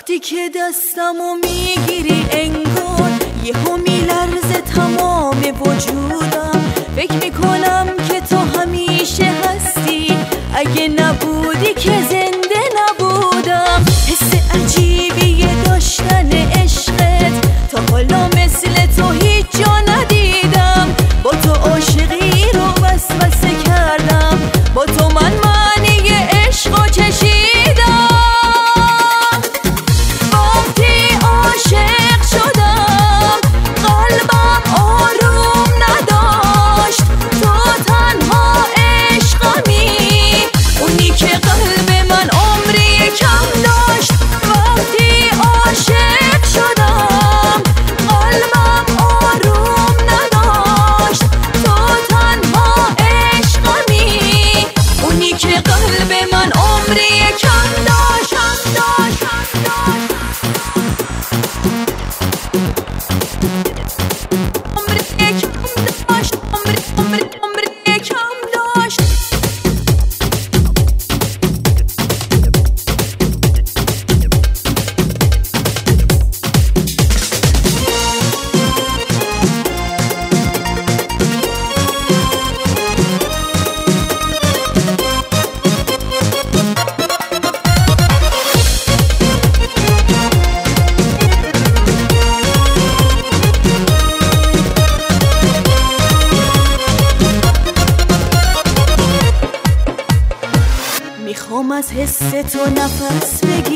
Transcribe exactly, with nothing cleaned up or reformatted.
وقتی که دستمو میگیری انگار یهو میلرزه تمام وجودم. فکر میکنم که تو همیشه هستی، اگه نبودی که زنده نبودم. حس عجیبیه داشتن عشقت، تا حالا مثل تو هیچ جا ندیدم. با تو عاشقی رو وسوسه کردم، با تو من معنی عشقو چشیدم. وقتی عاشق شدم قلبم آروم نداشت، تو تنها عشقمی، اونی که قلب من عمری کم داشت. وقتی عاشق شدم قلبم آروم نداشت، تو تنها عشقمی، اونی که قلب من عمری کم داشت. میخوام از حس تو نفس بگیرم،